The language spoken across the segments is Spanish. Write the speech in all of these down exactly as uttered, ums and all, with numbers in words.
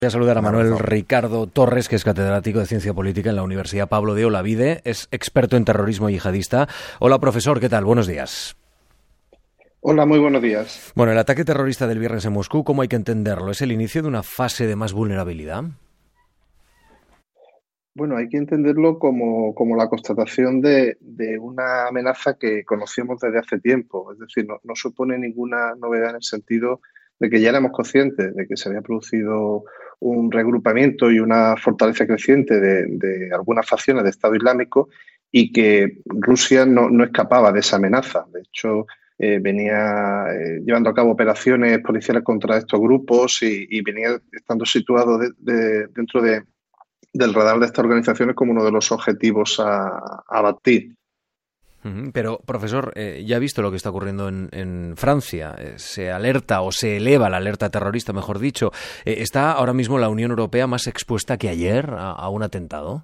Voy a saludar a Manuel Ricardo Torres, que es catedrático de Ciencia Política en la Universidad Pablo de Olavide, es experto en terrorismo yihadista. Hola, profesor, ¿qué tal? Buenos días. Hola, muy buenos días. Bueno, el ataque terrorista del viernes en Moscú, ¿cómo hay que entenderlo? ¿Es el inicio de una fase de más vulnerabilidad? Bueno, hay que entenderlo como, como la constatación de, de una amenaza que conocíamos desde hace tiempo. Es decir, no, no supone ninguna novedad en el sentido de que ya éramos conscientes de que se había producido un reagrupamiento y una fortaleza creciente de, de algunas facciones de Estado Islámico y que Rusia no, no escapaba de esa amenaza. De hecho, eh, venía eh, llevando a cabo operaciones policiales contra estos grupos y, y venía estando situado de, de, dentro de del radar de estas organizaciones como uno de los objetivos a, a batir. Pero, profesor, eh, ya ha visto lo que está ocurriendo en, en Francia. Eh, se alerta o se eleva la alerta terrorista, mejor dicho. Eh, ¿Está ahora mismo la Unión Europea más expuesta que ayer a, a un atentado?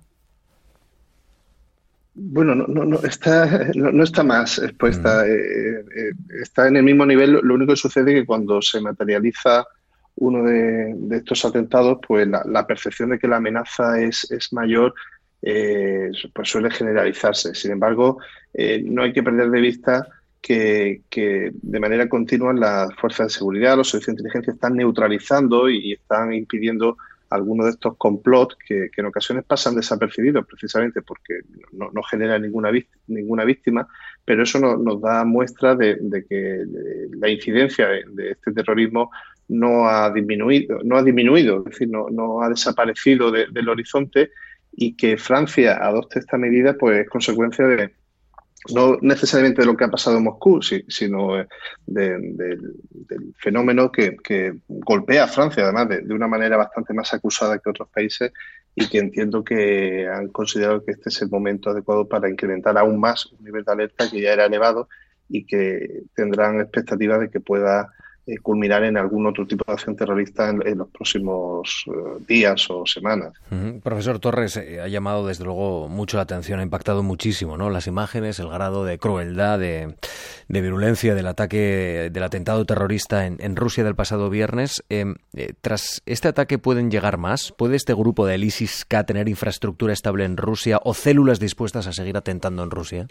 Bueno, no, no, no, está, no, no está más expuesta. Mm. Eh, eh, está en el mismo nivel. Lo único que sucede es que cuando se materializa uno de, de estos atentados, pues la, la percepción de que la amenaza es, es mayor, eh, pues suele generalizarse. Sin embargo, eh, no hay que perder de vista que, que de manera continua las fuerzas de seguridad, los servicios de inteligencia están neutralizando y están impidiendo algunos de estos complots que, que en ocasiones pasan desapercibidos precisamente porque no, no genera ninguna, ninguna víctima, pero eso no, nos da muestra de, de que de la incidencia de, de este terrorismo no ha disminuido, no ha disminuido, es decir, no, no ha desaparecido de, del horizonte, y que Francia adopte esta medida pues es consecuencia de no necesariamente de lo que ha pasado en Moscú, sino de, de, del fenómeno que, que golpea a Francia, además, de, de una manera bastante más acusada que otros países, y que entiendo que han considerado que este es el momento adecuado para incrementar aún más un nivel de alerta que ya era elevado y que tendrán expectativas de que pueda eh, culminar en algún otro tipo de acción terrorista en, en los próximos uh, días o semanas. Uh-huh. Profesor Torres, eh, ha llamado desde luego mucho la atención, ha impactado muchísimo, ¿no? Las imágenes, el grado de crueldad, de, de virulencia del ataque, del atentado terrorista en, en Rusia del pasado viernes. Eh, eh, tras este ataque, ¿pueden llegar más? ¿Puede este grupo del ISIS-K tener infraestructura estable en Rusia o células dispuestas a seguir atentando en Rusia?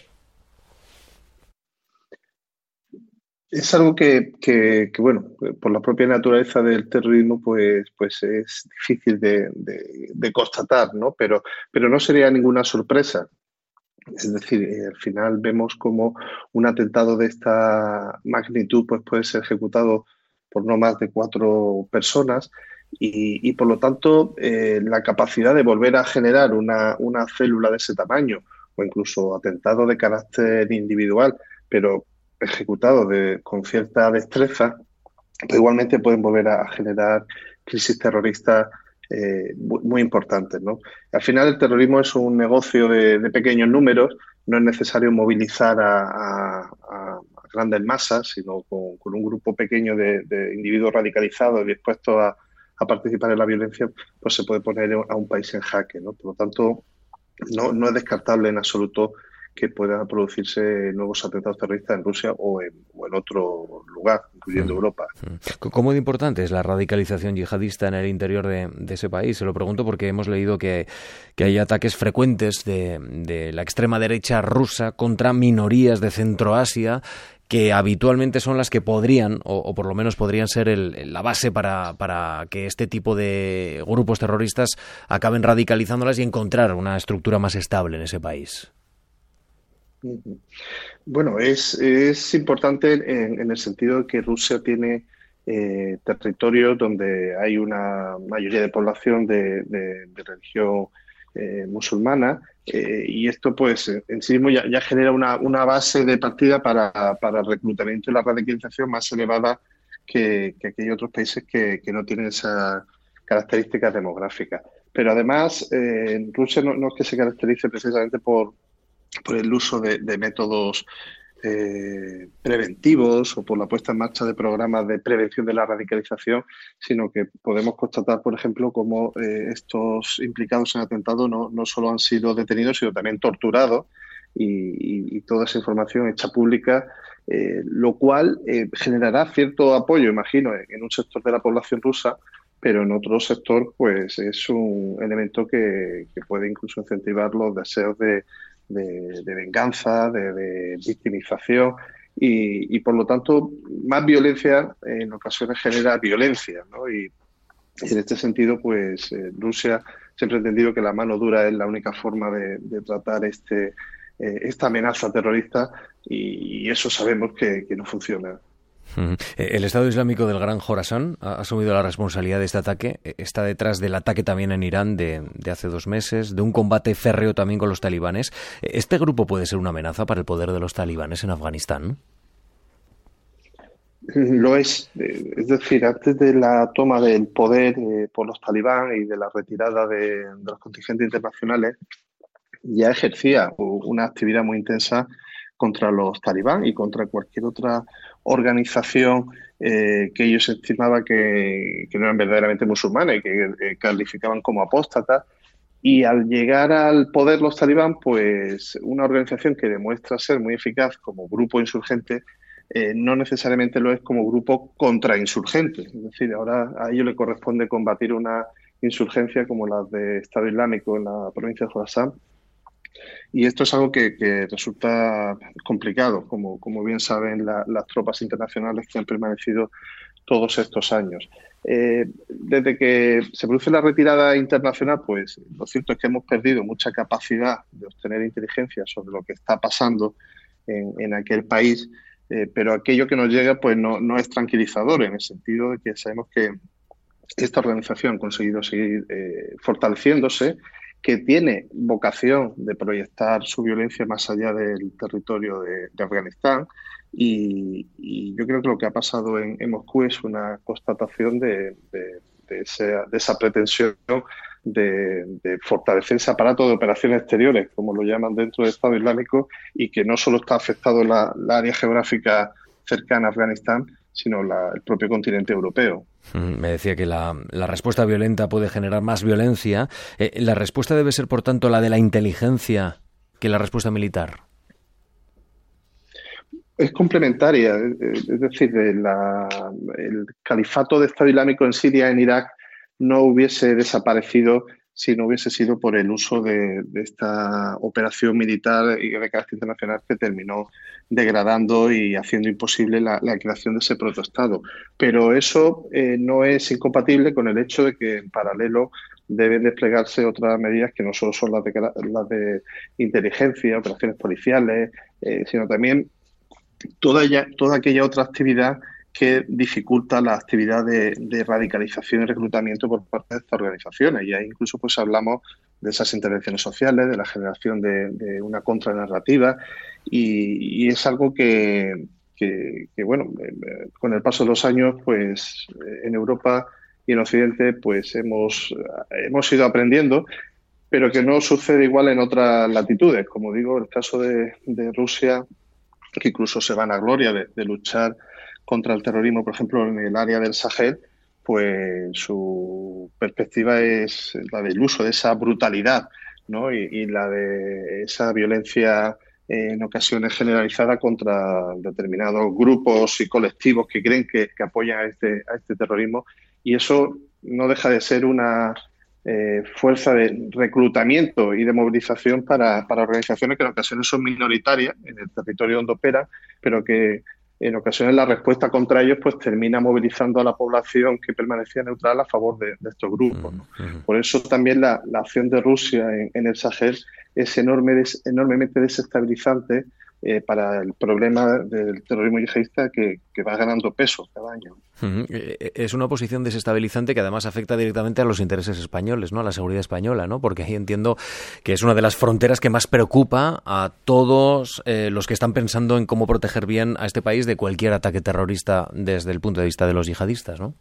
Es algo que, que, que, bueno, por la propia naturaleza del terrorismo, pues, pues es difícil de, de, de constatar, ¿no? Pero, pero no sería ninguna sorpresa. Es decir, eh, al final vemos como un atentado de esta magnitud pues puede ser ejecutado por no más de cuatro personas y, y por lo tanto, eh, la capacidad de volver a generar una, una célula de ese tamaño o incluso atentado de carácter individual, pero ejecutados de, con cierta destreza, pues igualmente pueden volver a generar crisis terroristas eh, muy, muy importantes, ¿no? Al final el terrorismo es un negocio de, de pequeños números, no es necesario movilizar a, a, a grandes masas, sino con, con un grupo pequeño de, de individuos radicalizados y dispuestos a, a participar en la violencia, pues se puede poner a un país en jaque, ¿no? Por lo tanto, no, no es descartable en absoluto que puedan producirse nuevos atentados terroristas en Rusia o en, o en otro lugar, incluyendo mm. Europa. ¿Cómo de importante es la radicalización yihadista en el interior de, de ese país? Se lo pregunto porque hemos leído que, que hay ataques frecuentes de, de la extrema derecha rusa contra minorías de Centroasia, que habitualmente son las que podrían, o, o por lo menos podrían ser el, la base para, para que este tipo de grupos terroristas acaben radicalizándolas y encontrar una estructura más estable en ese país. Bueno, es, es importante en, en el sentido de que Rusia tiene eh, territorios donde hay una mayoría de población de, de, de religión eh, musulmana eh, y esto pues en sí mismo ya, ya genera una, una base de partida para, para el reclutamiento y la radicalización más elevada que, que aquellos otros países que, que no tienen esas características demográficas. Pero además eh, Rusia no, no es que se caracterice precisamente por por el uso de, de métodos eh, preventivos o por la puesta en marcha de programas de prevención de la radicalización, sino que podemos constatar, por ejemplo, cómo eh, estos implicados en atentados no, no solo han sido detenidos, sino también torturados y, y, y toda esa información hecha pública, eh, lo cual eh, generará cierto apoyo, imagino, en, en un sector de la población rusa, pero en otro sector pues es un elemento que, que puede incluso incentivar los deseos de, de, de venganza, de, de victimización y, y por lo tanto más violencia en ocasiones genera violencia, ¿no? Y, y en este sentido pues eh, Rusia siempre ha entendido que la mano dura es la única forma de, de tratar este, eh, esta amenaza terrorista y, y eso sabemos que, que no funciona. El Estado Islámico del Gran Jorasán ha asumido la responsabilidad de este ataque. Está detrás del ataque también en Irán de, de hace dos meses, de un combate férreo también con los talibanes. ¿Este grupo puede ser una amenaza para el poder de los talibanes en Afganistán? Lo es. Es decir, antes de la toma del poder eh, por los talibán y de la retirada de, de los contingentes internacionales, ya ejercía una actividad muy intensa contra los talibán y contra cualquier otra organización eh, que ellos estimaban que, que no eran verdaderamente musulmanes y que eh, calificaban como apóstatas. Y al llegar al poder los talibán, pues una organización que demuestra ser muy eficaz como grupo insurgente, eh, no necesariamente lo es como grupo contrainsurgente. Es decir, ahora a ellos le corresponde combatir una insurgencia como la de Estado Islámico en la provincia de Jorasán. Y esto es algo que, que resulta complicado, como, como bien saben la, las tropas internacionales que han permanecido todos estos años. Eh, desde que se produce la retirada internacional, pues lo cierto es que hemos perdido mucha capacidad de obtener inteligencia sobre lo que está pasando en, en aquel país, eh, pero aquello que nos llega pues no, no es tranquilizador, en el sentido de que sabemos que esta organización ha conseguido seguir eh, fortaleciéndose, que tiene vocación de proyectar su violencia más allá del territorio de, de Afganistán y, y yo creo que lo que ha pasado en, en Moscú es una constatación de, de, de, esa, de esa pretensión de, de fortalecer ese aparato de operaciones exteriores, como lo llaman dentro del Estado Islámico, y que no solo está afectado la, la área geográfica cercana a Afganistán, sino la, el propio continente europeo. Me decía que la, la respuesta violenta puede generar más violencia. Eh, ¿La respuesta debe ser, por tanto, la de la inteligencia que la respuesta militar? Es complementaria, es decir, la, el califato de Estado Islámico en Siria, en Irak, no hubiese desaparecido si no hubiese sido por el uso de, de esta operación militar y de carácter internacional que terminó degradando y haciendo imposible la, la creación de ese protoestado. Pero eso eh, no es incompatible con el hecho de que en paralelo deben desplegarse otras medidas que no solo son las de, las de inteligencia, operaciones policiales, eh, sino también toda, ella, toda aquella otra actividad que dificulta la actividad de, de radicalización y reclutamiento por parte de estas organizaciones. Y ahí incluso pues hablamos de esas intervenciones sociales, de la generación de, de una contranarrativa y, y es algo que, que, que, bueno, eh, con el paso de los años, pues en Europa y en Occidente pues hemos, hemos ido aprendiendo, pero que no sucede igual en otras latitudes. Como digo, el caso de, de Rusia, que incluso se van a gloria de, de luchar contra el terrorismo, por ejemplo, en el área del Sahel, pues su perspectiva es la del uso de esa brutalidad, ¿no? y, y la de esa violencia eh, en ocasiones generalizada contra determinados grupos y colectivos que creen que, que apoyan a este, a este terrorismo. Y eso no deja de ser una eh, fuerza de reclutamiento y de movilización para, para organizaciones que en ocasiones son minoritarias en el territorio donde operan, pero que en ocasiones la respuesta contra ellos pues termina movilizando a la población que permanecía neutral a favor de, de estos grupos, ¿no? Uh-huh. Por eso también la, la acción de Rusia en, en el Sahel es enorme, des, enormemente desestabilizante eh, para el problema del terrorismo yihadista que, que va ganando peso cada año. Uh-huh. Es una posición desestabilizante que además afecta directamente a los intereses españoles, ¿no? A la seguridad española, ¿no? Porque ahí entiendo que es una de las fronteras que más preocupa a todos eh, los que están pensando en cómo proteger bien a este país de cualquier ataque terrorista desde el punto de vista de los yihadistas, ¿no?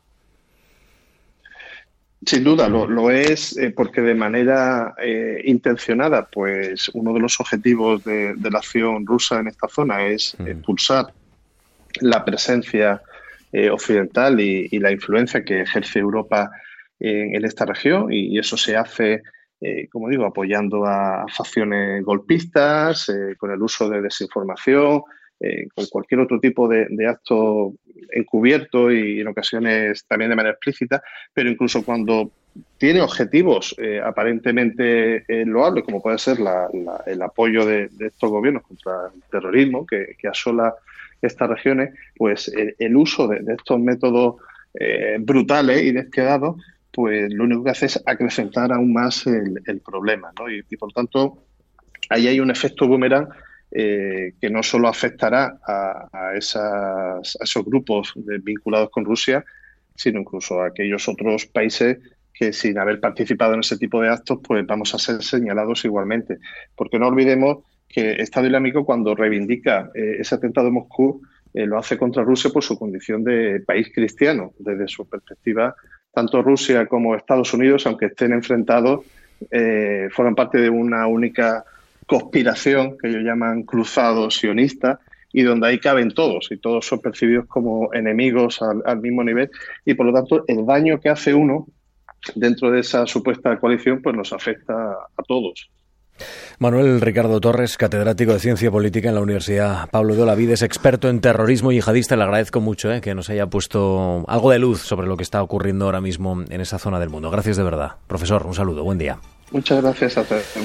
Sin duda, lo, lo es eh, porque de manera eh, intencionada, pues uno de los objetivos de, de la acción rusa en esta zona es uh-huh. expulsar la presencia eh, occidental y, y la influencia que ejerce Europa en, en esta región y, y eso se hace, eh, como digo, apoyando a facciones golpistas, eh, con el uso de desinformación, eh, con cualquier otro tipo de, de acto encubierto y en ocasiones también de manera explícita, pero incluso cuando tiene objetivos eh, aparentemente eh, loables, como puede ser la, la, el apoyo de, de estos gobiernos contra el terrorismo que, que asola estas regiones, pues el, el uso de, de estos métodos eh, brutales y despiadados, pues lo único que hace es acrecentar aún más el, el problema, ¿no? Y, y por tanto, ahí hay un efecto boomerang eh, que no solo afectará a, a, esas, a esos grupos de, vinculados con Rusia, sino incluso a aquellos otros países que sin haber participado en ese tipo de actos, pues vamos a ser señalados igualmente. Porque no olvidemos que Estado Islámico, cuando reivindica eh, ese atentado de Moscú, eh, lo hace contra Rusia por su condición de país cristiano. Desde su perspectiva, tanto Rusia como Estados Unidos, aunque estén enfrentados, eh, forman parte de una única conspiración que ellos llaman cruzado sionista, y donde ahí caben todos, y todos son percibidos como enemigos al, al mismo nivel, y por lo tanto el daño que hace uno dentro de esa supuesta coalición pues nos afecta a todos. Manuel Ricardo Torres, catedrático de Ciencia Política en la Universidad Pablo de Olavide, experto en terrorismo yihadista. Le agradezco mucho eh, que nos haya puesto algo de luz sobre lo que está ocurriendo ahora mismo en esa zona del mundo. Gracias de verdad. Profesor, un saludo, buen día. Muchas gracias a todos.